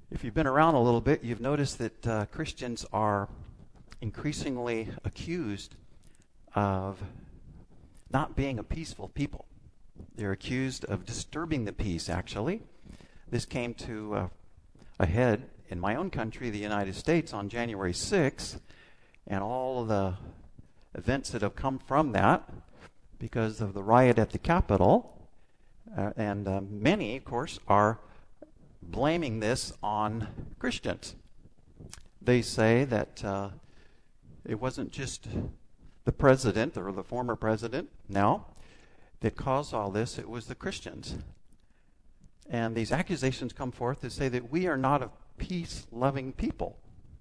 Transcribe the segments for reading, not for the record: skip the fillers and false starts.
If you've been around a little bit, you've noticed that Christians are increasingly accused of not being a peaceful people. They're accused of disturbing the peace, actually. This came to a head in my own country, the United States, on January 6th, and all of the events that have come from that because of the riot at the Capitol. And many, of course, are blaming this on Christians. They say that it wasn't just the president or the former president now that caused all this, it was the Christians. And these accusations come forth to say that we are not a peace-loving people.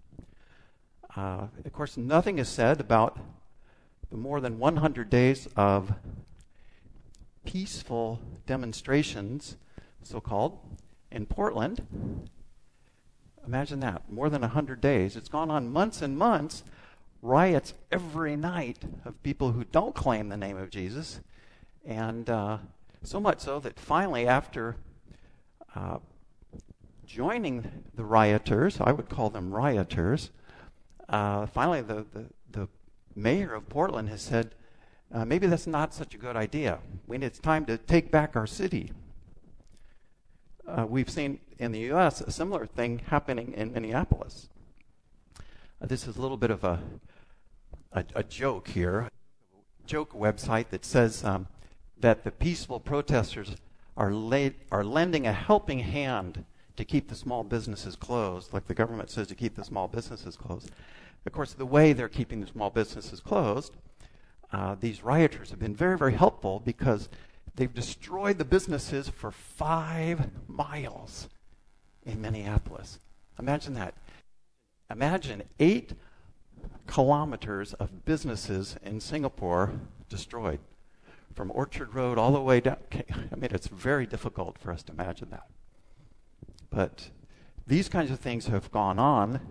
Of course, nothing is said about the more than 100 days of peaceful demonstrations, so-called, in Portland. Imagine that, more than 100 days. It's gone on months and months, riots every night of people who don't claim the name of Jesus. And so much so that finally, after joining the rioters, I would call them rioters, finally the mayor of Portland has said, maybe that's not such a good idea. It's time to take back our city. We've seen in the U.S. a similar thing happening in Minneapolis. This is a little bit of a joke here, joke website that says that the peaceful protesters are lending a helping hand to keep the small businesses closed, like the government says to keep the small businesses closed. Of course, the way they're keeping the small businesses closed, these rioters have been very, very helpful because they've destroyed the businesses for 5 miles in Minneapolis. Imagine that. Imagine 8 kilometers of businesses in Singapore destroyed, from Orchard Road all the way down. I mean, it's very difficult for us to imagine that. But these kinds of things have gone on.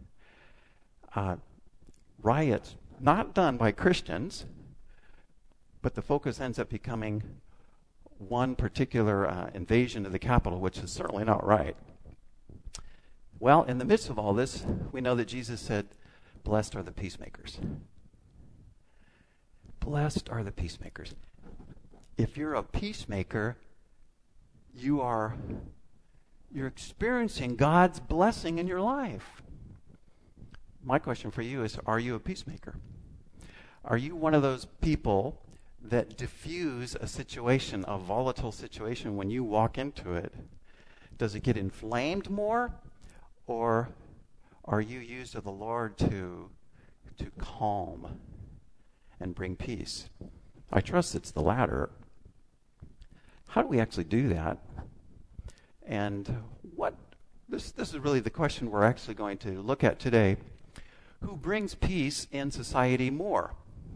Riots, not done by Christians, but the focus ends up becoming one particular invasion of the Capitol, which is certainly not right. Well, in the midst of all this, we know that Jesus said, "Blessed are the peacemakers." Blessed are the peacemakers. If you're a peacemaker, you're experiencing God's blessing in your life. My question for you is, are you a peacemaker? Are you one of those people that diffuse a situation, a volatile situation, when you walk into it? Does it get inflamed more? Or are you used of the Lord to calm and bring peace? I trust it's the latter. How do we actually do that? And this is really the question we're actually going to look at today. Who brings peace in society more?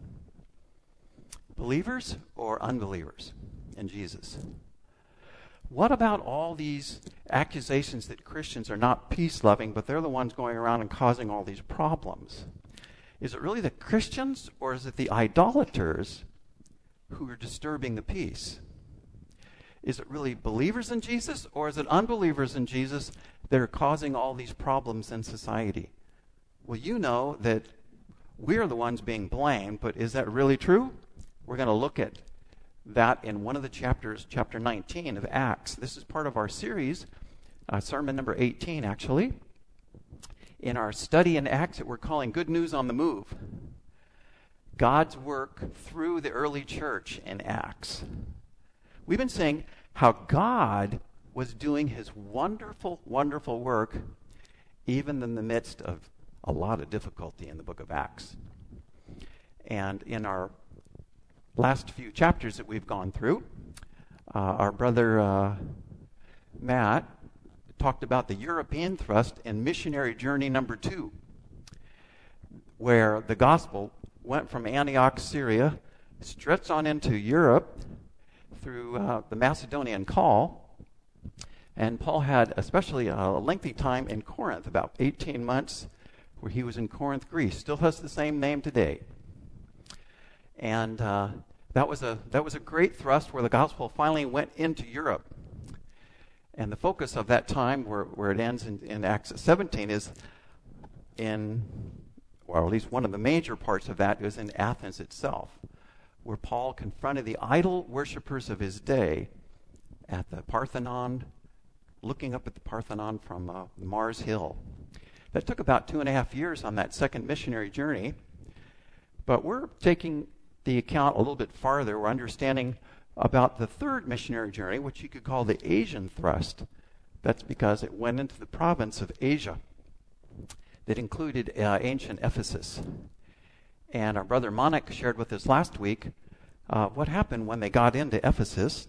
Believers or unbelievers in Jesus? What about all these accusations that Christians are not peace-loving, but they're the ones going around and causing all these problems? Is it really the Christians, or is it the idolaters who are disturbing the peace? Is it really believers in Jesus, or is it unbelievers in Jesus that are causing all these problems in society? Well, you know that we're the ones being blamed, but is that really true? We're going to look at that in one of the chapters, chapter 19 of Acts. This is part of our series, sermon number 18, actually, in our study in Acts that we're calling Good News on the Move. God's work through the early church in Acts. We've been saying how God was doing his wonderful, wonderful work even in the midst of a lot of difficulty in the book of Acts. And in our last few chapters that we've gone through, our brother Matt talked about the European thrust in missionary journey number 2, where the gospel went from Antioch, Syria, stretched on into Europe through the Macedonian call. And Paul had especially a lengthy time in Corinth, about 18 months, where he was in Corinth, Greece. Still has the same name today. And that was a great thrust where the gospel finally went into Europe. And the focus of that time, where it ends in Acts 17, is or at least one of the major parts of that is in Athens itself, where Paul confronted the idol worshippers of his day at the Parthenon, looking up at the Parthenon from Mars Hill. That took about 2.5 years on that second missionary journey, but we're taking the account a little bit farther. We're understanding about the third missionary journey, which you could call the Asian thrust. That's because it went into the province of Asia that included ancient Ephesus. And our brother Monik shared with us last week what happened when they got into Ephesus.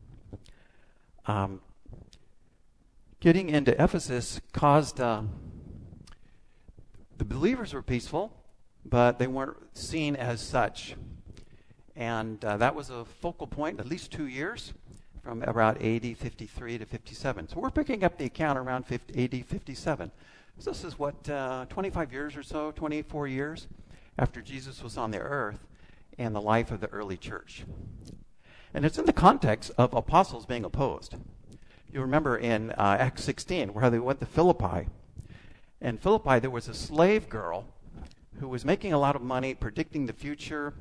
Getting into Ephesus caused the believers were peaceful, but they weren't seen as such. And that was a focal point, at least 2 years, from around AD 53 to 57. So we're picking up the account around AD 57. So this is 25 years or so, 24 years after Jesus was on the earth and the life of the early church. And it's in the context of apostles being opposed. You remember in Acts 16 where they went to Philippi. In Philippi there was a slave girl who was making a lot of money, predicting the future.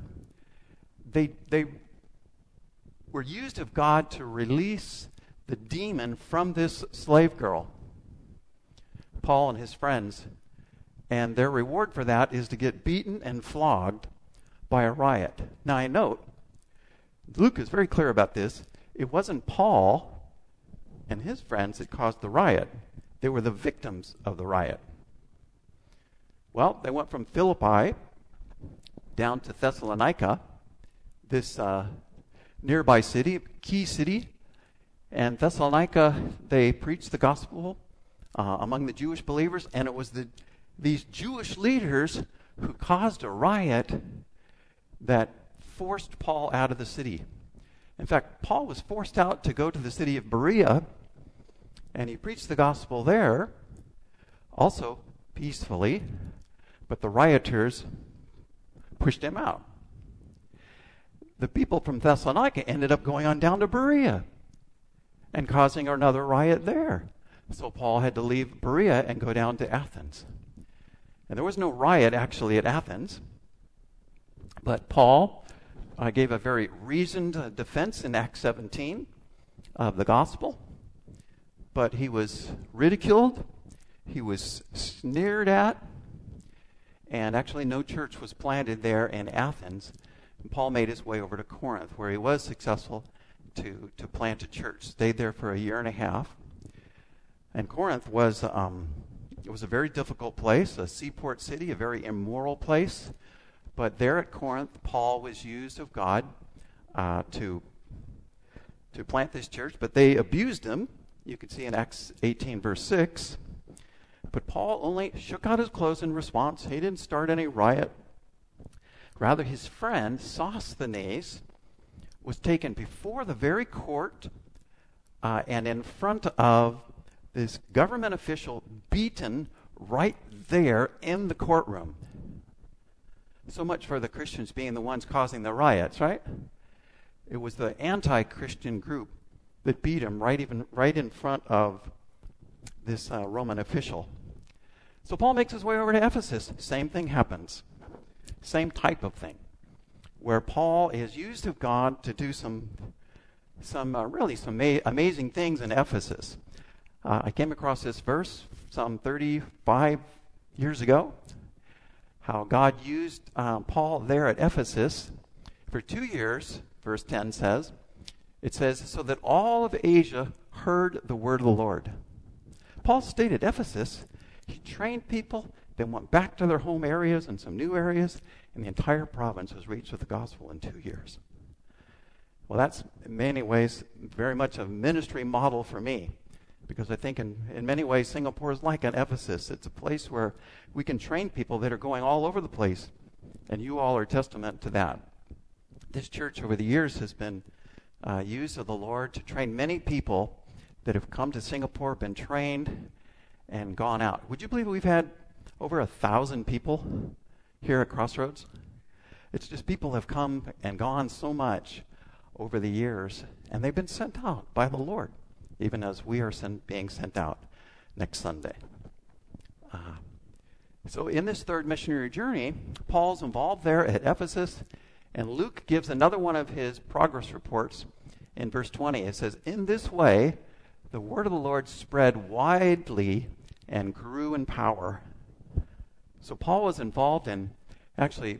They were used of God to release the demon from this slave girl, Paul and his friends. And their reward for that is to get beaten and flogged by a riot. Now I note, Luke is very clear about this. It wasn't Paul and his friends that caused the riot. They were the victims of the riot. Well, they went from Philippi down to Thessalonica, this nearby city, key city. And Thessalonica, they preached the gospel among the Jewish believers, and it was these Jewish leaders who caused a riot that forced Paul out of the city. In fact, Paul was forced out to go to the city of Berea, and he preached the gospel there, also peacefully, but the rioters pushed him out. The people from Thessalonica ended up going on down to Berea and causing another riot there. So Paul had to leave Berea and go down to Athens. And there was no riot actually at Athens, but Paul gave a very reasoned defense in Acts 17 of the gospel. But he was ridiculed, he was sneered at, and actually no church was planted there in Athens. And Paul made his way over to Corinth, where he was successful to plant a church. Stayed there for 1.5 years. And Corinth was it was a very difficult place, a seaport city, a very immoral place. But there at Corinth, Paul was used of God to plant this church. But they abused him. You can see in Acts 18, verse 6. But Paul only shook out his clothes in response. He didn't start any riot. Rather, his friend, Sosthenes, was taken before the very court and in front of this government official, beaten right there in the courtroom. So much for the Christians being the ones causing the riots, right? It was the anti-Christian group that beat him right in front of this Roman official. So Paul makes his way over to Ephesus. Same thing happens. Same type of thing, where Paul is used of God to do some amazing things in Ephesus. I came across this verse some 35 years ago, how God used Paul there at Ephesus for 2 years, verse 10 says. It says, so that all of Asia heard the word of the Lord. Paul stayed at Ephesus. He trained people, then went back to their home areas and some new areas, and the entire province was reached with the gospel in 2 years. Well, that's in many ways very much a ministry model for me, because I think in many ways Singapore is like an Ephesus. It's a place where we can train people that are going all over the place, and you all are testament to that. This church over the years has been used of the Lord to train many people that have come to Singapore, been trained, and gone out. Would you believe we've had over 1,000 people here at Crossroads? It's just people have come and gone so much over the years, and they've been sent out by the Lord even as we are being sent out next Sunday. So in this third missionary journey, Paul's involved there at Ephesus, and Luke gives another one of his progress reports in verse 20. It says, "In this way, the word of the Lord spread widely and grew in power." So Paul was involved in actually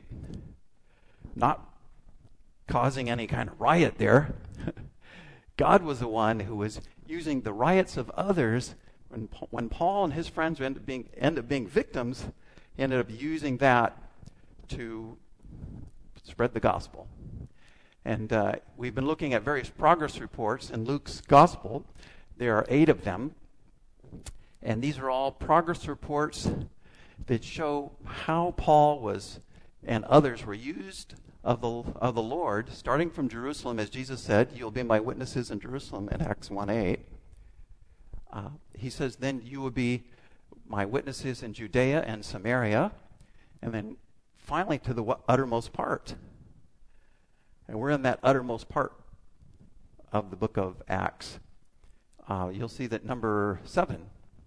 not causing any kind of riot there. God was the one who was using the riots of others. When Paul and his friends end up being victims, he ended up using that to spread the gospel. And we've been looking at various progress reports in Luke's gospel. There are 8 of them. And these are all progress reports that show how Paul and others were used of the Lord, starting from Jerusalem, as Jesus said, "You'll be my witnesses in Jerusalem," in Acts 1:8. He says, "Then you will be my witnesses in Judea and Samaria," and then finally to the uttermost part. And we're in that uttermost part of the book of Acts. You'll see that number 7.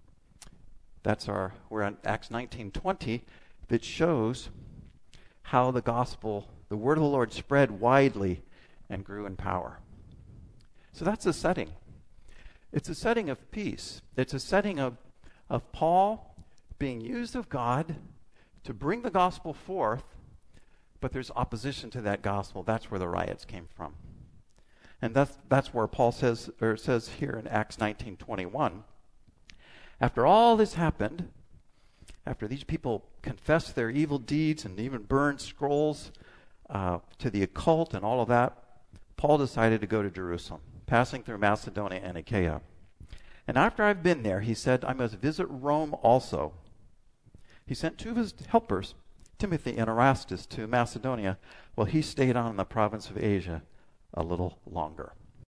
We're on Acts 19:20, that shows how the gospel, the word of the Lord, spread widely and grew in power. So that's the setting. It's a setting of peace. It's a setting of Paul being used of God to bring the gospel forth, but there's opposition to that gospel. That's where the riots came from. And that's where Paul says here in Acts 19:21, after all this happened, after these people confessed their evil deeds and even burned scrolls to the occult and all of that, Paul decided to go to Jerusalem, passing through Macedonia and Achaia. "And after I've been there," he said, "I must visit Rome also." He sent 2 of his helpers, Timothy and Erastus, to Macedonia, while he stayed on in the province of Asia a little longer.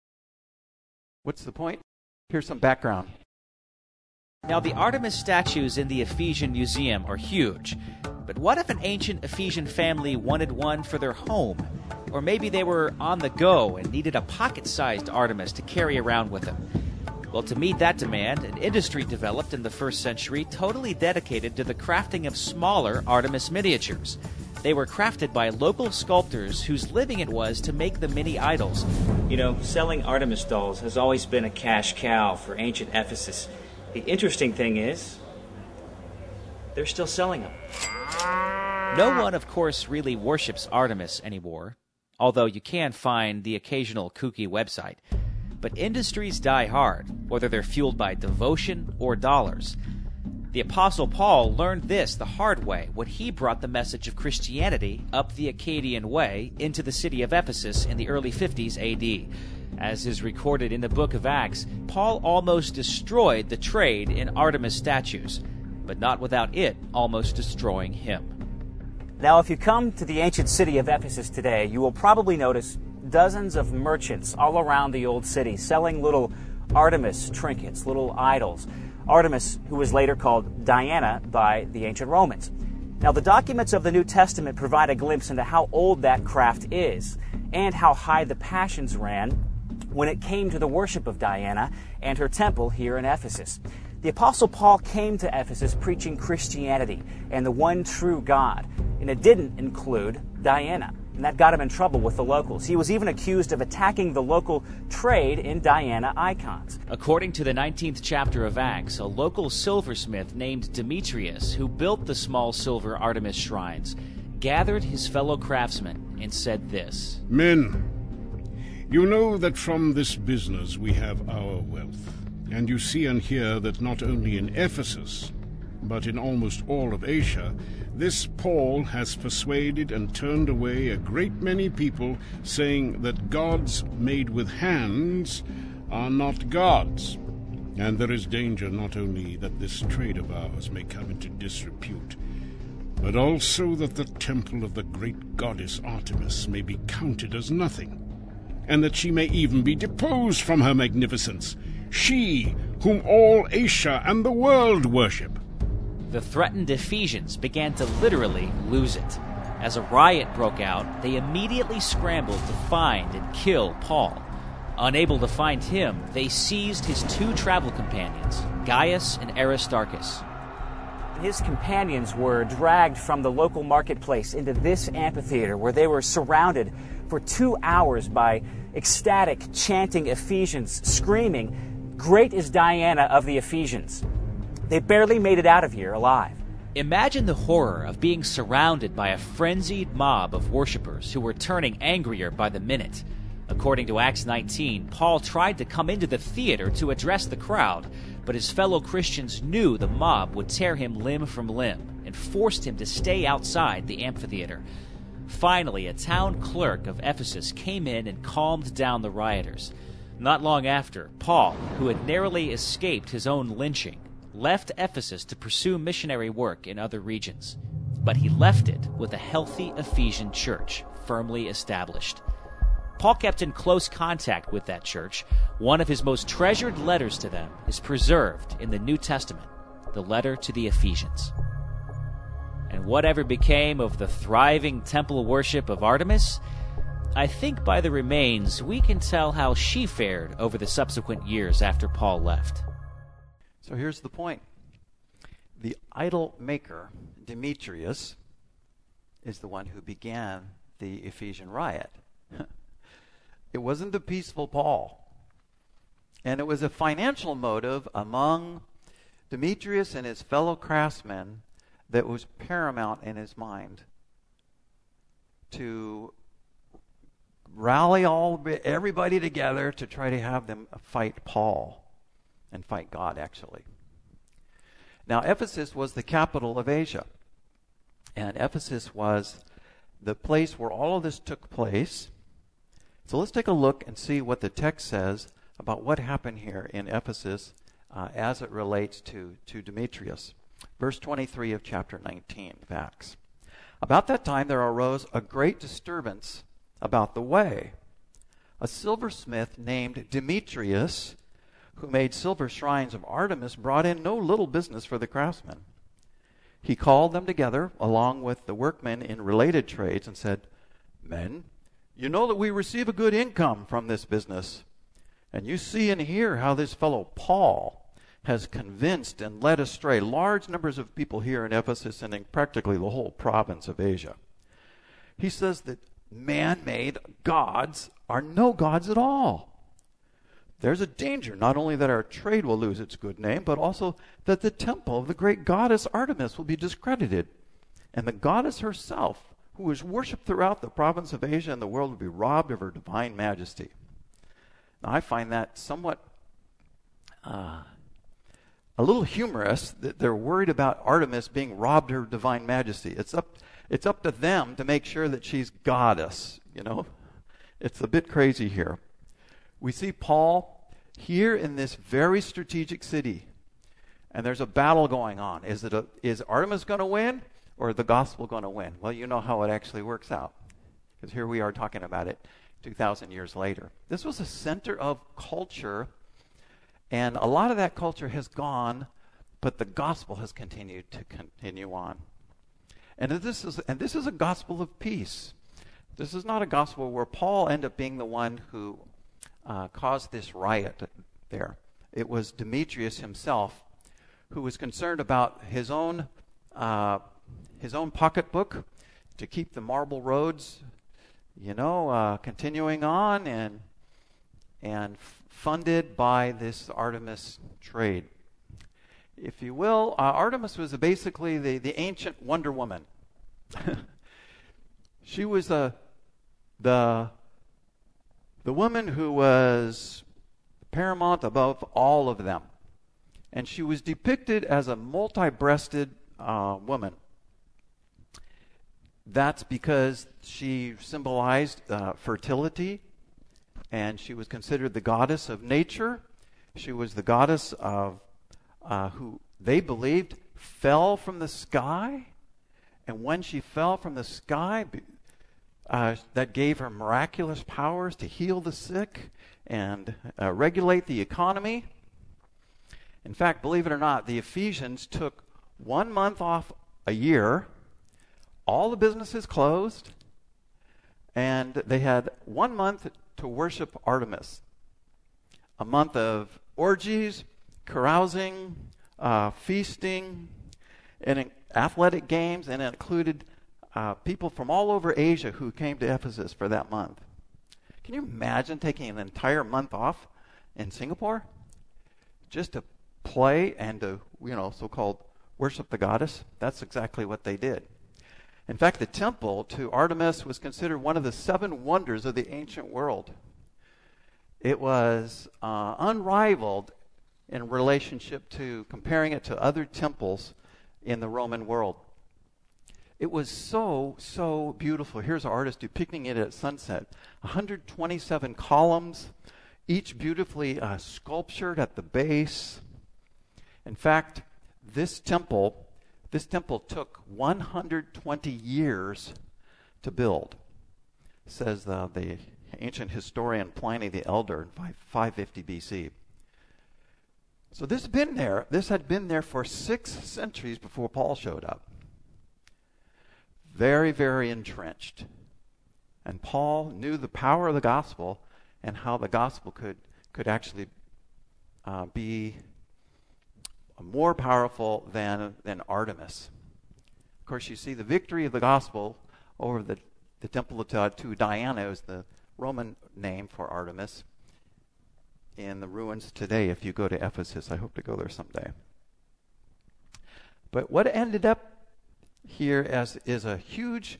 What's the point? Here's some background. Now, the Artemis statues in the Ephesian Museum are huge. But what if an ancient Ephesian family wanted one for their home? Or maybe they were on the go and needed a pocket-sized Artemis to carry around with them. Well, to meet that demand, an industry developed in the 1st century totally dedicated to the crafting of smaller Artemis miniatures. They were crafted by local sculptors whose living it was to make the mini idols. You know, selling Artemis dolls has always been a cash cow for ancient Ephesus. The interesting thing is, they're still selling them. No one, of course, really worships Artemis anymore, although you can find the occasional kooky website. But industries die hard, whether they're fueled by devotion or dollars. The Apostle Paul learned this the hard way when he brought the message of Christianity up the Acadian Way into the city of Ephesus in the early 50s AD. As is recorded in the book of Acts, Paul almost destroyed the trade in Artemis statues, but not without it almost destroying him. Now, if you come to the ancient city of Ephesus today, you will probably notice dozens of merchants all around the old city selling little Artemis trinkets, little idols. Artemis, who was later called Diana by the ancient Romans. Now, the documents of the New Testament provide a glimpse into how old that craft is and how high the passions ran when it came to the worship of Diana and her temple here in Ephesus. The Apostle Paul came to Ephesus preaching Christianity and the one true God, and it didn't include Diana. And that got him in trouble with the locals. He was even accused of attacking the local trade in Diana icons. According to the 19th chapter of Acts, a local silversmith named Demetrius, who built the small silver Artemis shrines, gathered his fellow craftsmen and said this: "Men, you know that from this business we have our wealth, and you see and hear that not only in Ephesus, but in almost all of Asia, this Paul has persuaded and turned away a great many people, saying that gods made with hands are not gods. And there is danger not only that this trade of ours may come into disrepute, but also that the temple of the great goddess Artemis may be counted as nothing, and that she may even be deposed from her magnificence, she whom all Asia and the world worship." The threatened Ephesians began to literally lose it. As a riot broke out, they immediately scrambled to find and kill Paul. Unable to find him, they seized his 2 travel companions, Gaius and Aristarchus. His companions were dragged from the local marketplace into this amphitheater where they were surrounded for 2 hours by ecstatic, chanting Ephesians, screaming, "Great is Diana of the Ephesians." They barely made it out of here alive. Imagine the horror of being surrounded by a frenzied mob of worshippers who were turning angrier by the minute. According to Acts 19, Paul tried to come into the theater to address the crowd, but his fellow Christians knew the mob would tear him limb from limb and forced him to stay outside the amphitheater. Finally, a town clerk of Ephesus came in and calmed down the rioters. Not long after, Paul, who had narrowly escaped his own lynching, left Ephesus to pursue missionary work in other regions. But he left it with a healthy Ephesian church, firmly established. Paul kept in close contact with that church. One of his most treasured letters to them is preserved in the New Testament, the letter to the Ephesians. And whatever became of the thriving temple worship of Artemis, I think by the remains we can tell how she fared over the subsequent years after Paul left. So here's the point. The idol maker, Demetrius, is the one who began the Ephesian riot. It wasn't the peaceful Paul. And it was a financial motive among Demetrius and his fellow craftsmen that was paramount in his mind. To rally everybody together to try to have them fight Paul. And fight God, actually. Now, Ephesus was the capital of Asia. And Ephesus was the place where all of this took place. So let's take a look and see what the text says about what happened here in Ephesus as it relates to Demetrius. Verse 23 of chapter 19 of Acts. About that time there arose a great disturbance about the way. A silversmith named Demetrius, who made silver shrines of Artemis, brought in no little business for the craftsmen. He called them together along with the workmen in related trades and said, "Men, you know that we receive a good income from this business, and you see and hear how this fellow Paul has convinced and led astray large numbers of people here in Ephesus and in practically the whole province of Asia. He says that man-made gods are no gods at all. There's a danger not only that our trade will lose its good name, but also that the temple of the great goddess Artemis will be discredited, and the goddess herself, who is worshipped throughout the province of Asia and the world, will be robbed of her divine majesty." Now, I find that somewhat a little humorous that they're worried about Artemis being robbed of her divine majesty. It's up to them to make sure that she's goddess, you know. It's a bit crazy here. We see Paul here in this very strategic city, and there's a battle going on. Is Artemis going to win, or is the gospel going to win? Well, you know how it actually works out, because here we are talking about it 2,000 years later. This was a center of culture, and a lot of that culture has gone, but the gospel has continued to continue on. And this is a gospel of peace. This is not a gospel where Paul ended up being the one who caused this riot there. It was Demetrius himself who was concerned about his own pocketbook to keep the marble roads, continuing on and funded by this Artemis trade. If you will, Artemis was basically the ancient Wonder Woman. She was the woman who was paramount above all of them. And she was depicted as a multi-breasted woman. That's because she symbolized fertility, and she was considered the goddess of nature. She was the goddess of who they believed fell from the sky. And when she fell from the sky, that gave her miraculous powers to heal the sick and regulate the economy. In fact, believe it or not, the Ephesians took 1 month off a year. All the businesses closed, and they had 1 month to worship Artemis. a month of orgies, carousing, feasting, and athletic games, and it included people from all over Asia who came to Ephesus for that month. Can you imagine taking an entire month off in Singapore just to play and to, so-called worship the goddess? That's exactly what they did. In fact, the temple to Artemis was considered one of the 7 wonders of the ancient world. It was unrivaled in relationship to comparing it to other temples in the Roman world. It was so beautiful. Here's an artist depicting it at sunset. 127 columns, each beautifully sculptured at the base. In fact, this temple took 120 years to build, says the ancient historian Pliny the Elder in 550 BC. So this had been there for 6 centuries before Paul showed up. Very, very entrenched. And Paul knew the power of the gospel and how the gospel could actually be more powerful than Artemis. Of course, you see the victory of the gospel over the temple to Diana, is the Roman name for Artemis, in the ruins today if you go to Ephesus. I hope to go there someday. But what ended up here is a huge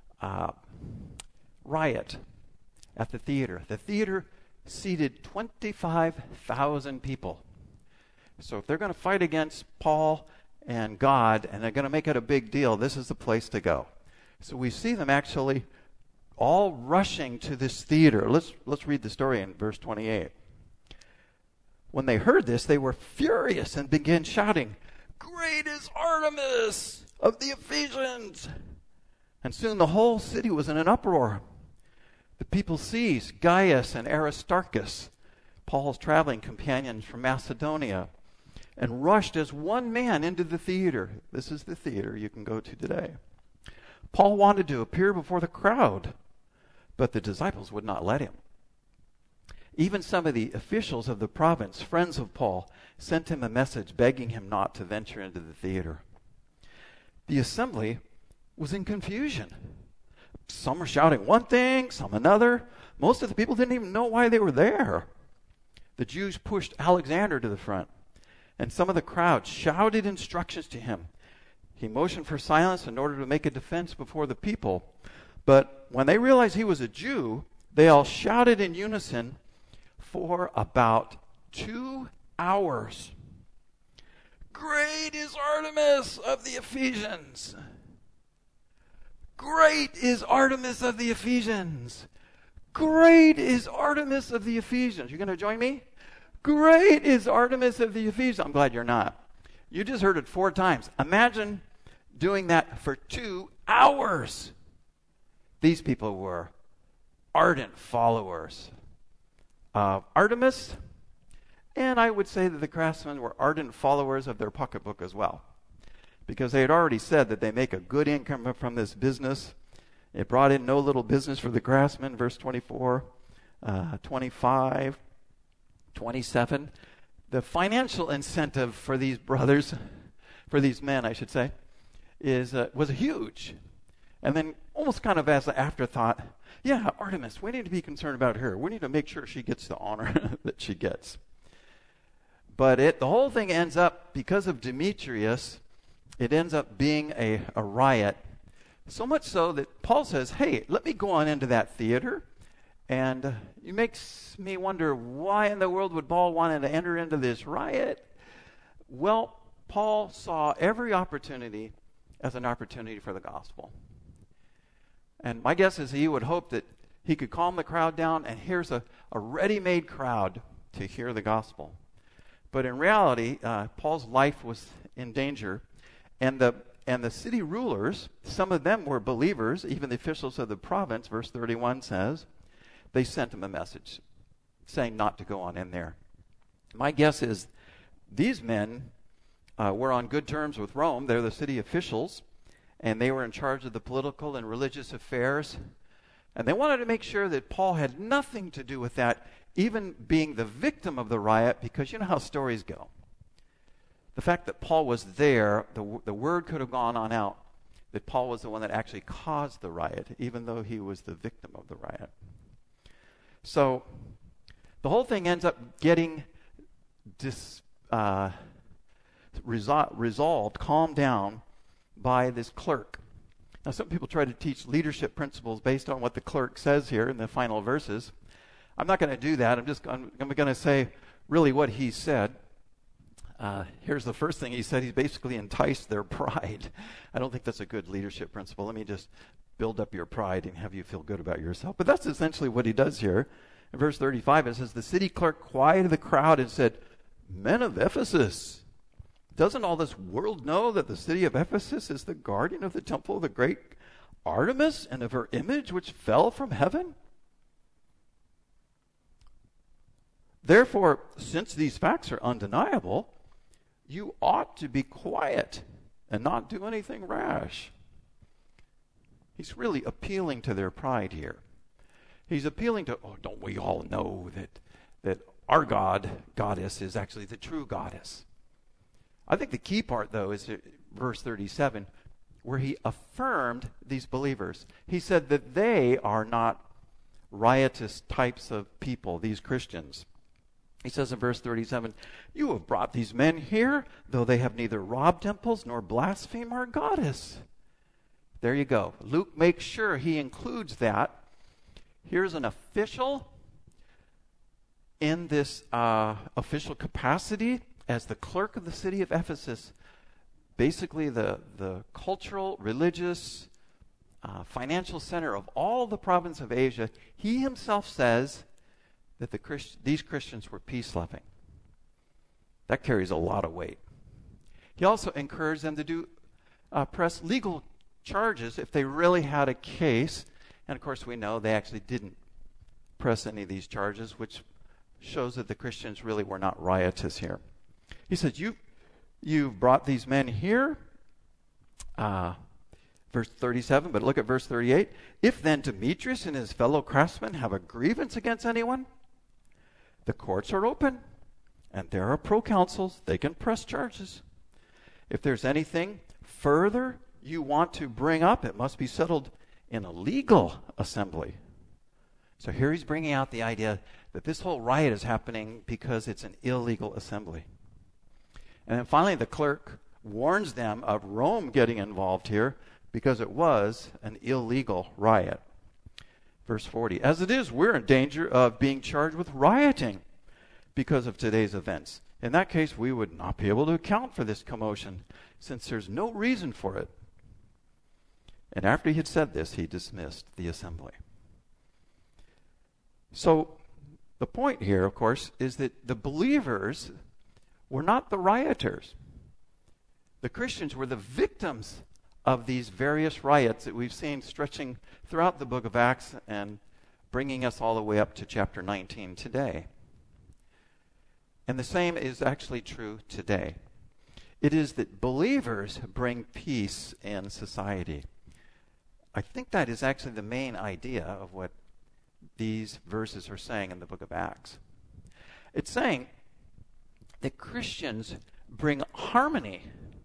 riot at the theater. The theater seated 25,000 people. So if they're going to fight against Paul and God, and they're going to make it a big deal, this is the place to go. So we see them actually all rushing to this theater. Let's read the story in verse 28. When they heard this, they were furious and began shouting, "Great is Artemis of the Ephesians!" And soon the whole city was in an uproar. The people seized Gaius and Aristarchus, Paul's traveling companions from Macedonia, and rushed as one man into the theater. This is the theater you can go to today. Paul wanted to appear before the crowd, but the disciples would not let him. Even some of the officials of the province, friends of Paul, sent him a message begging him not to venture into the theater. The assembly was in confusion. Some were shouting one thing, some another. Most of the people didn't even know why they were there. The Jews pushed Alexander to the front, and some of the crowd shouted instructions to him. He motioned for silence in order to make a defense before the people. But when they realized he was a Jew, they all shouted in unison for about 2 hours. "Great is Artemis of the Ephesians! Great is Artemis of the Ephesians! Great is Artemis of the Ephesians!" You going to join me? Great is Artemis of the Ephesians. I'm glad you're not. You just heard it 4 times. Imagine doing that for 2 hours. These people were ardent followers of Artemis, and I would say that the craftsmen were ardent followers of their pocketbook as well, because they had already said that they make a good income from this business. It brought in no little business for the craftsmen, verse 24, 25, 27. The financial incentive for these brothers, for these men, I should say, was huge. And then almost kind of as an afterthought, yeah, Artemis, we need to be concerned about her. We need to make sure she gets the honor that she gets. But the whole thing ends up, because of Demetrius, it ends up being a riot. So much so that Paul says, hey, let me go on into that theater. And it makes me wonder, why in the world would Paul want to enter into this riot? Well, Paul saw every opportunity as an opportunity for the gospel. And my guess is he would hope that he could calm the crowd down, and here's a ready-made crowd to hear the gospel. But in reality, Paul's life was in danger, and the city rulers, some of them were believers, even the officials of the province, verse 31 says, they sent him a message saying not to go on in there. My guess is these men were on good terms with Rome. They're the city officials, and they were in charge of the political and religious affairs. And they wanted to make sure that Paul had nothing to do with that even being the victim of the riot, because you know how stories go. The fact that Paul was there, the word could have gone on out that Paul was the one that actually caused the riot, even though he was the victim of the riot. So the whole thing ends up getting resolved, calmed down by this clerk. Now, some people try to teach leadership principles based on what the clerk says here in the final verses. I'm not going to do that. I'm going to say really what he said. Here's the first thing he said. He basically enticed their pride. I don't think that's a good leadership principle. Let me just build up your pride and have you feel good about yourself. But that's essentially what he does here. In verse 35, it says, the city clerk quieted the crowd and said, men of Ephesus, doesn't all this world know that the city of Ephesus is the guardian of the temple of the great Artemis and of her image which fell from heaven? Therefore, since these facts are undeniable, you ought to be quiet and not do anything rash. He's really appealing to their pride here. He's appealing to, don't we all know that our goddess is actually the true goddess? I think the key part, though, is verse 37, where he affirmed these believers. He said that they are not riotous types of people, these Christians. He says in verse 37, you have brought these men here, though they have neither robbed temples nor blasphemed our goddess. There you go. Luke makes sure he includes that. Here's an official in this official capacity as the clerk of the city of Ephesus, basically the cultural, religious, financial center of all the province of Asia. He himself says that these Christians were peace-loving. That carries a lot of weight. He also encouraged them to press legal charges if they really had a case. And of course, we know they actually didn't press any of these charges, which shows that the Christians really were not riotous here. He says, you've brought these men here. Verse 37, but look at verse 38. If then Demetrius and his fellow craftsmen have a grievance against anyone, the courts are open, and there are proconsuls. They can press charges. If there's anything further you want to bring up, it must be settled in a legal assembly. So here he's bringing out the idea that this whole riot is happening because it's an illegal assembly. And then finally, the clerk warns them of Rome getting involved here because it was an illegal riot. Verse 40, as it is, we're in danger of being charged with rioting because of today's events. In that case, we would not be able to account for this commotion since there's no reason for it. And after he had said this, he dismissed the assembly. So the point here, of course, is that the believers were not the rioters. The Christians were the victims of these various riots that we've seen stretching throughout the book of Acts and bringing us all the way up to chapter 19 today. And the same is actually true today. It is that believers bring peace in society. I think that is actually the main idea of what these verses are saying in the book of Acts. It's saying that Christians bring harmony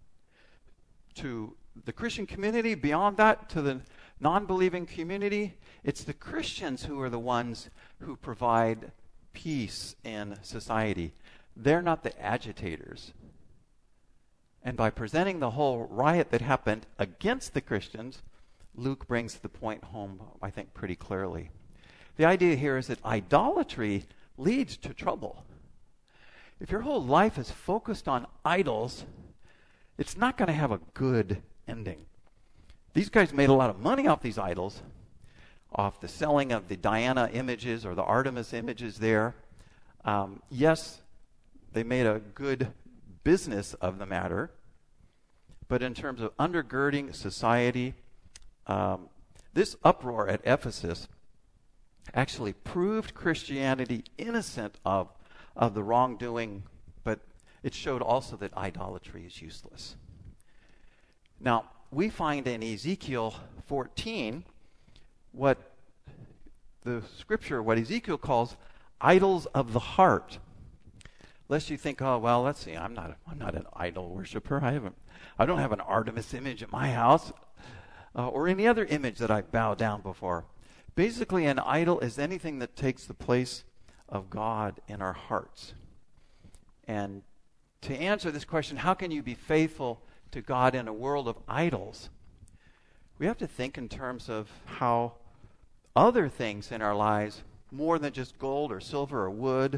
to the Christian community, beyond that to the non-believing community. It's the Christians who are the ones who provide peace in society. They're not the agitators. And by presenting the whole riot that happened against the Christians, Luke brings the point home, I think, pretty clearly. The idea here is that idolatry leads to trouble. If your whole life is focused on idols, it's not going to have a good ending. These guys made a lot of money off these idols, off the selling of the Diana images or the Artemis images there. Yes, they made a good business of the matter, but in terms of undergirding society, this uproar at Ephesus actually proved Christianity innocent of the wrongdoing, but it showed also that idolatry is useless. Now, we find in Ezekiel 14 what Ezekiel calls idols of the heart. Lest you think, oh, well, let's see, I'm not an idol worshiper. I don't have an Artemis image at my house or any other image that I bow down before. Basically, an idol is anything that takes the place of God in our hearts. And to answer this question, how can you be faithful to God in a world of idols? We have to think in terms of how other things in our lives, more than just gold or silver or wood,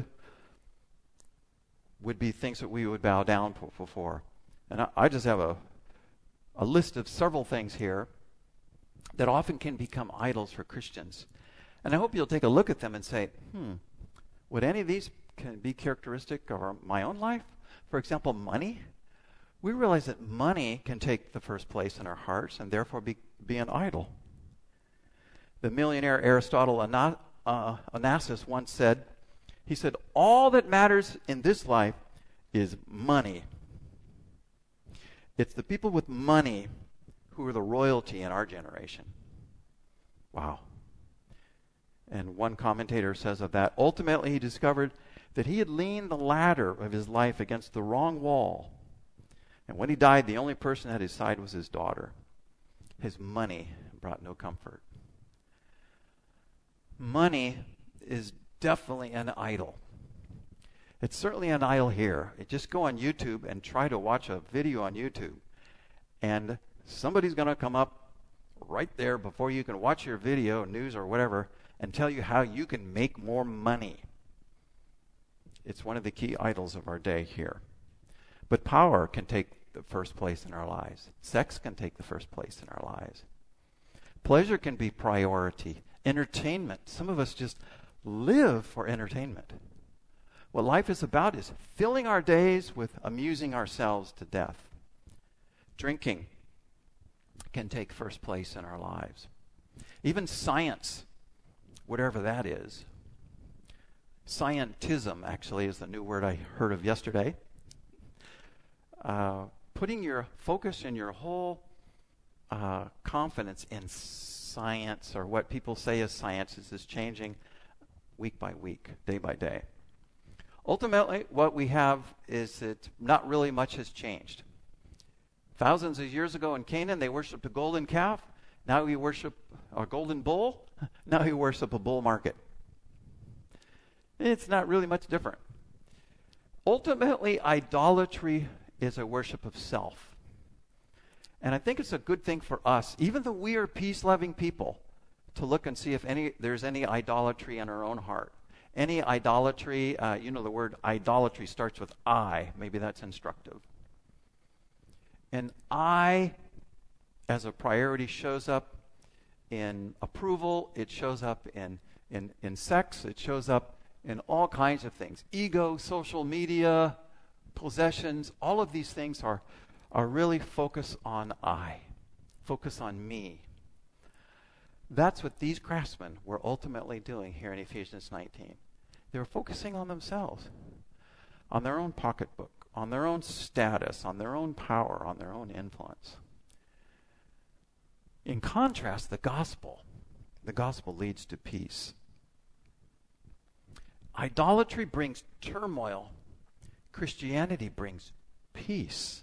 would be things that we would bow down before. And I just have a list of several things here that often can become idols for Christians. And I hope you'll take a look at them and say, would any of these can be characteristic of my own life? For example, money. We realize that money can take the first place in our hearts and therefore be an idol. The millionaire Aristotle Onassis once said, he said, all that matters in this life is money. It's the people with money who are the royalty in our generation. Wow. And one commentator says of that, ultimately he discovered that he had leaned the ladder of his life against the wrong wall. And when he died, the only person at his side was his daughter. His money brought no comfort. Money is definitely an idol. It's certainly an idol here. Just go on YouTube and try to watch a video on YouTube. And somebody's going to come up right there before you can watch your video, news or whatever, and tell you how you can make more money. It's one of the key idols of our day here. But power can take the first place in our lives. Sex can take the first place in our lives. Pleasure can be priority. Entertainment. Some of us just live for entertainment. What life is about is filling our days with amusing ourselves to death. Drinking can take first place in our lives. Even science, whatever that is. Scientism, actually, is the new word I heard of yesterday. Putting your focus and your whole confidence in science, or what people say is science, is changing week by week, day by day. Ultimately, what we have is that not really much has changed. Thousands of years ago in Canaan, they worshipped a golden calf. Now we worship a golden bull. Now we worship a bull market. It's not really much different. Ultimately, idolatry is a worship of self. And I think it's a good thing for us, even though we are peace-loving people, to look and see if there's any idolatry in our own heart. Any idolatry, the word idolatry starts with I. Maybe that's instructive. And I, as a priority, shows up in approval. It shows up in sex. It shows up in all kinds of things. Ego, social media, possessions, all of these things are really focus on I. Focus on me. That's what these craftsmen were ultimately doing here in Ephesians 19. They were focusing on themselves, on their own pocketbook, on their own status, on their own power, on their own influence. In contrast, the gospel leads to peace. Idolatry brings turmoil. Christianity brings peace.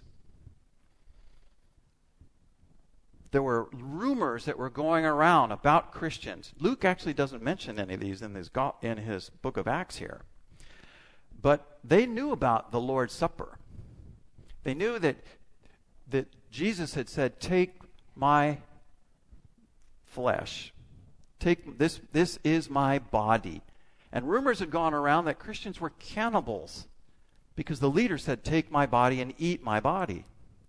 There were rumors that were going around about Christians. Luke actually doesn't mention any of these in his book of Acts here. But they knew about the Lord's Supper. They knew that Jesus had said, "Take my flesh. Take this is my body." And rumors had gone around that Christians were cannibals because the leader said, "Take my body and eat my body."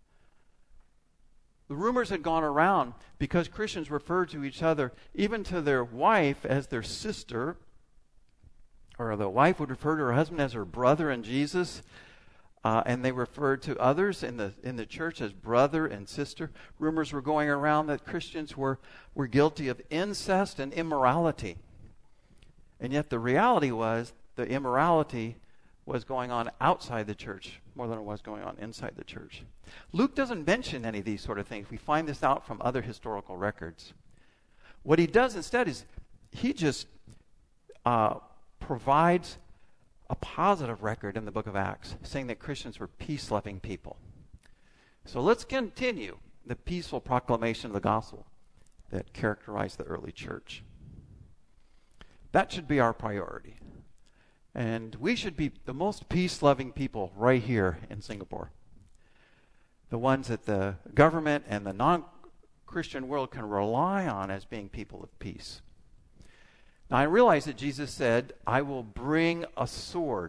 The rumors had gone around because Christians referred to each other, even to their wife, as their sister, or the wife would refer to her husband as her brother in Jesus, and they referred to others in the church as brother and sister. Rumors were going around that Christians were guilty of incest and immorality. And yet the reality was the immorality was going on outside the church more than it was going on inside the church. Luke doesn't mention any of these sort of things. We find this out from other historical records. What he does instead is he just provides a positive record in the book of Acts, saying that Christians were peace-loving people. So let's continue the peaceful proclamation of the gospel that characterized the early church. That should be our priority. And we should be the most peace-loving people right here in Singapore. The ones that the government and the non-Christian world can rely on as being people of peace. Now, I realize that Jesus said, I will bring a sword.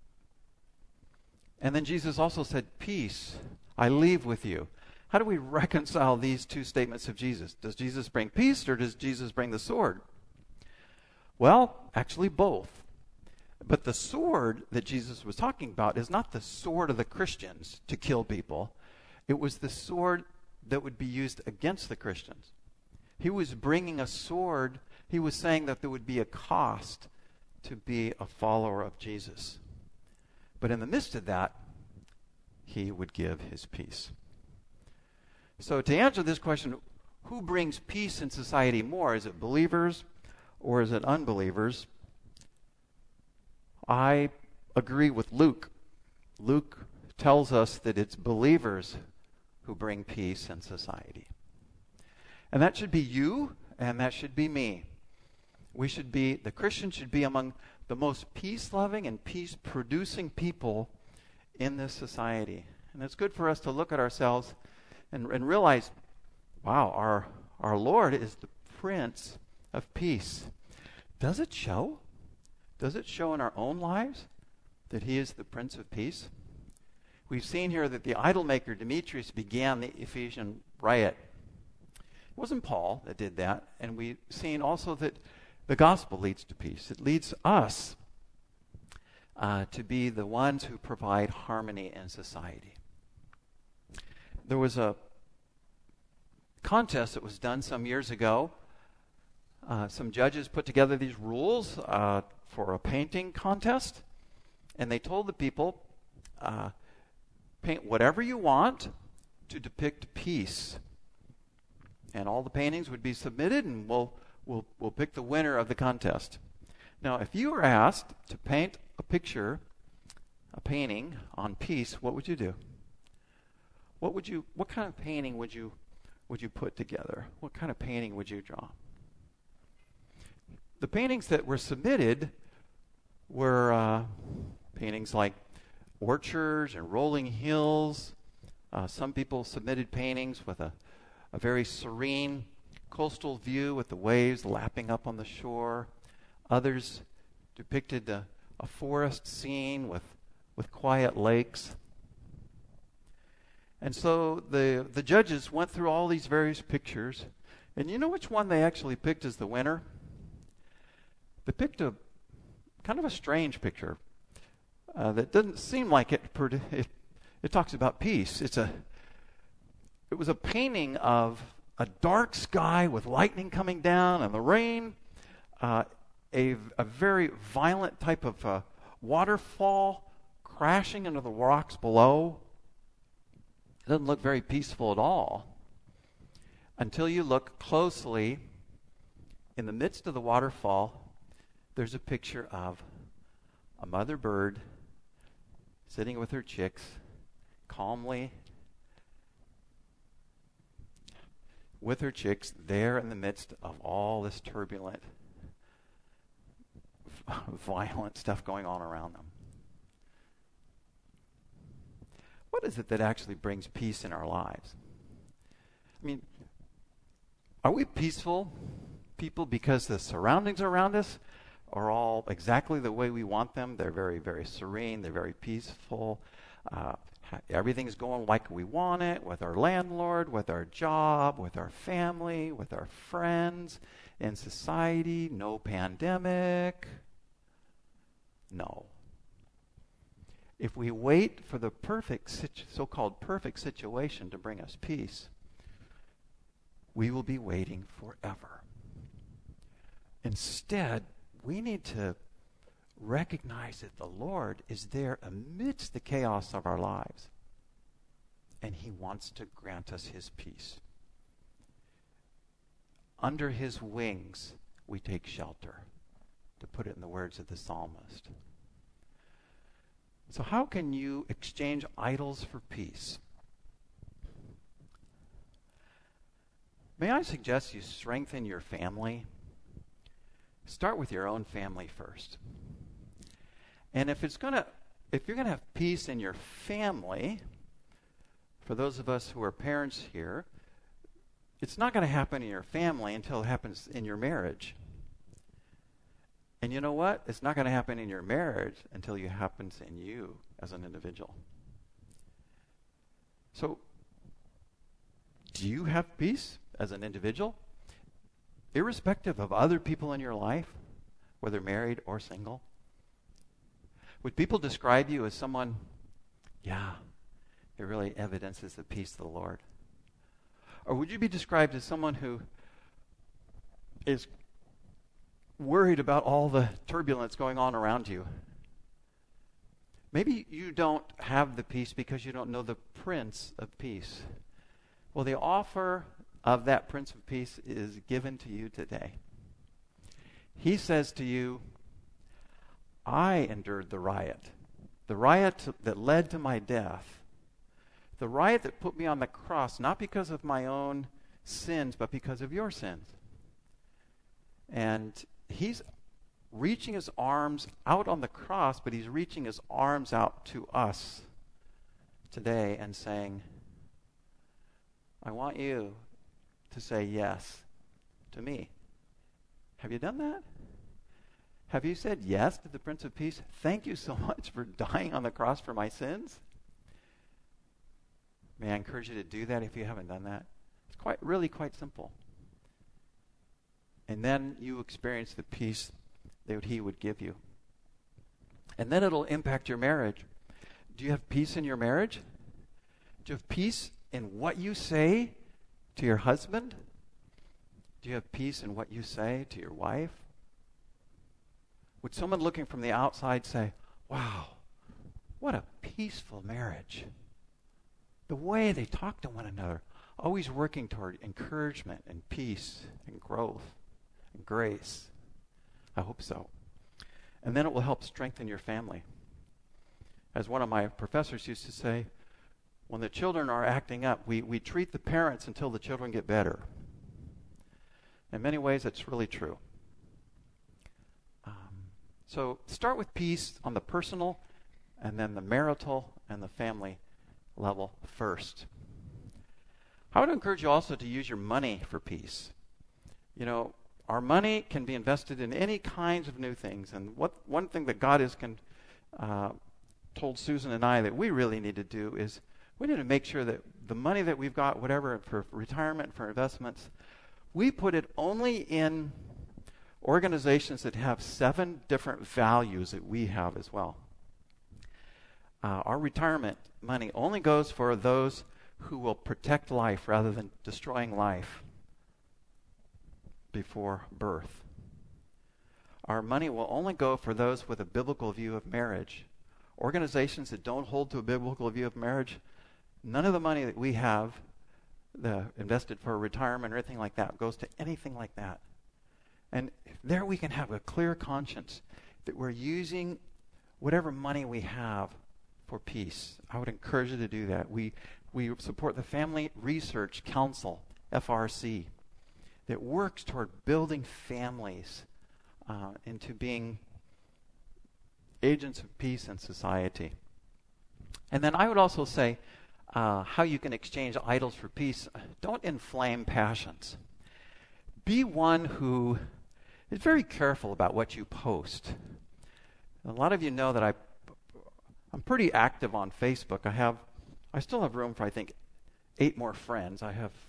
And then Jesus also said, peace, I leave with you. How do we reconcile these two statements of Jesus? Does Jesus bring peace or does Jesus bring the sword? Well, actually both. But the sword that Jesus was talking about is not the sword of the Christians to kill people. It was the sword that would be used against the Christians. He was bringing a sword. He was saying that there would be a cost to be a follower of Jesus. But in the midst of that, he would give his peace. So to answer this question, who brings peace in society more? Is it believers or is it unbelievers? I agree with Luke. Luke tells us that it's believers who bring peace in society. And that should be you, and that should be me. The Christians should be among the most peace-loving and peace-producing people in this society. And it's good for us to look at ourselves and realize, wow, our Lord is the Prince of Peace. Does it show? Does it show in our own lives that he is the Prince of Peace? We've seen here that the idol maker Demetrius began the Ephesian riot. It wasn't Paul that did that. And we've seen also that the gospel leads to peace. It leads us to be the ones who provide harmony in society. There was a contest that was done some years ago. Some judges put together these rules for a painting contest. And they told the people, paint whatever you want to depict peace. And all the paintings would be submitted, and we'll pick the winner of the contest. Now, if you were asked to paint a painting on peace, what would you do? What kind of painting would you put together? What kind of painting would you draw? The paintings that were submitted were paintings like orchards and rolling hills. Some people submitted paintings with a very serene coastal view with the waves lapping up on the shore. Others depicted a forest scene with quiet lakes. And so the judges went through all these various pictures. And you know which one they actually picked as the winner? They picked a kind of a strange picture that doesn't seem like it talks about peace. It was a painting of a dark sky with lightning coming down and the rain, a very violent type of waterfall crashing into the rocks below. It doesn't look very peaceful at all until you look closely. In the midst of the waterfall, there's a picture of a mother bird sitting with her chicks calmly with her chicks there in the midst of all this turbulent, violent stuff going on around them. What is it that actually brings peace in our lives? I mean, are we peaceful people because the surroundings around us are all exactly the way we want them? They're very, very serene. They're very peaceful. Everything's going like we want it, with our landlord, with our job, with our family, with our friends, in society. No pandemic. No. If we wait for the so-called perfect situation to bring us peace, we will be waiting forever. Instead, we need to recognize that the Lord is there amidst the chaos of our lives, and he wants to grant us his peace. Under his wings, we take shelter. to put it in the words of the psalmist. So how can you exchange idols for peace? May I suggest you strengthen your family? Start with your own family first. And if you're going to have peace in your family, for those of us who are parents here, it's not going to happen in your family until it happens in your marriage. And you know what? It's not going to happen in your marriage until it happens in you as an individual. So, do you have peace as an individual? Irrespective of other people in your life, whether married or single? Would people describe you as someone, yeah, it really evidences the peace of the Lord? Or would you be described as someone who is worried about all the turbulence going on around you? Maybe you don't have the peace because you don't know the Prince of Peace. Well, the offer of that Prince of Peace is given to you today. He says to you, I endured the riot that led to my death, the riot that put me on the cross, not because of my own sins, but because of your sins. And he's reaching his arms out on the cross, but he's reaching his arms out to us today and saying, I want you to say yes to me. Have you done that? Have you said yes to the Prince of Peace? Thank you so much for dying on the cross for my sins. May I encourage you to do that if you haven't done that? It's really quite simple. And then you experience the peace that he would give you. And then it'll impact your marriage. Do you have peace in your marriage? Do you have peace in what you say to your husband? Do you have peace in what you say to your wife? Would someone looking from the outside say, wow, what a peaceful marriage? The way they talk to one another, always working toward encouragement and peace and growth and grace. I hope so. And then it will help strengthen your family. As one of my professors used to say, when the children are acting up, we treat the parents until the children get better. In many ways, it's really true. So start with peace on the personal, and then the marital and the family level first. I would encourage you also to use your money for peace. You know, our money can be invested in any kinds of new things. And one thing that God has told Susan and I that we really need to do is we need to make sure that the money that we've got, whatever, for retirement, for investments, we put it only in organizations that have 7 different values that we have as well. Our retirement money only goes for those who will protect life rather than destroying life before birth. Our money will only go for those with a biblical view of marriage. Organizations that don't hold to a biblical view of marriage, none of the money that we have invested for retirement or anything like that goes to anything like that. And there we can have a clear conscience that we're using whatever money we have for peace. I would encourage you to do that. We support the Family Research Council, FRC, that works toward building families into being agents of peace in society. And then I would also say how you can exchange idols for peace. Don't inflame passions. Be one who is very careful about what you post. A lot of you know that I'm pretty active on Facebook. I still have room for, I think, 8 more friends. I have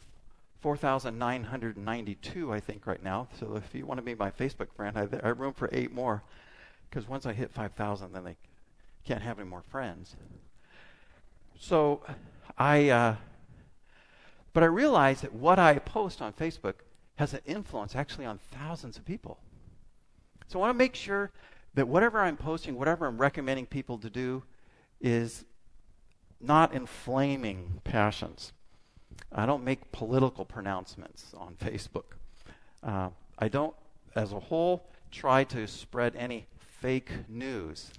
4,992, I think, right now. So if you want to be my Facebook friend, I have room for 8 more. Because once I hit 5,000, then they can't have any more friends. So but I realize that what I post on Facebook has an influence actually on thousands of people. So I want to make sure that whatever I'm posting, whatever I'm recommending people to do, is not inflaming passions. I don't make political pronouncements on Facebook. I don't, as a whole, try to spread any fake news.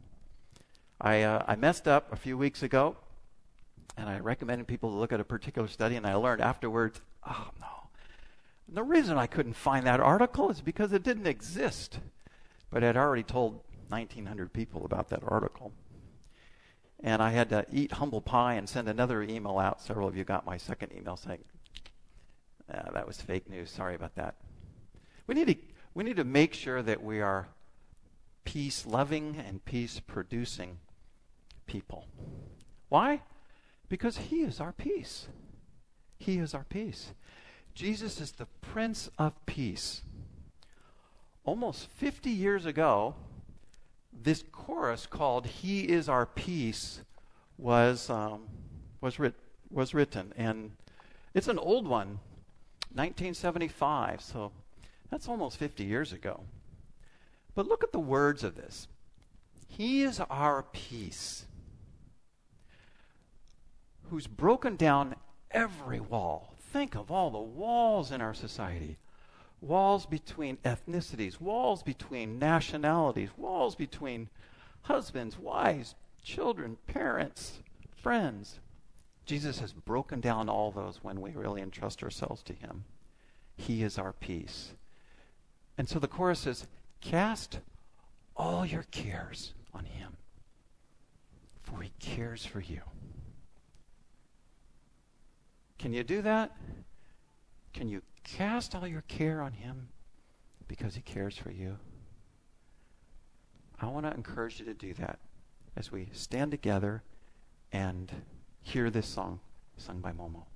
I messed up a few weeks ago, and I recommended people to look at a particular study, and I learned afterwards, oh no. And the reason I couldn't find that article is because it didn't exist. But I'd already told 1,900 people about that article. And I had to eat humble pie and send another email out. Several of you got my second email saying, that was fake news. Sorry about that. We need to make sure that we are peace-loving and peace-producing people. Why? Because He is our peace. He is our peace. Jesus is the Prince of Peace. Almost 50 years ago, this chorus called "He is Our Peace" was written, and it's an old one, 1975. So that's almost 50 years ago. But look at the words of this. He is our peace, who's broken down every wall. Think of all the walls in our society. Walls between ethnicities, walls between nationalities, walls between husbands, wives, children, parents, friends. Jesus has broken down all those when we really entrust ourselves to Him. He is our peace. And so the chorus says, cast all your cares on Him, for He cares for you. Can you do that? Can you cast all your care on Him because He cares for you? I want to encourage you to do that as we stand together and hear this song sung by Momo.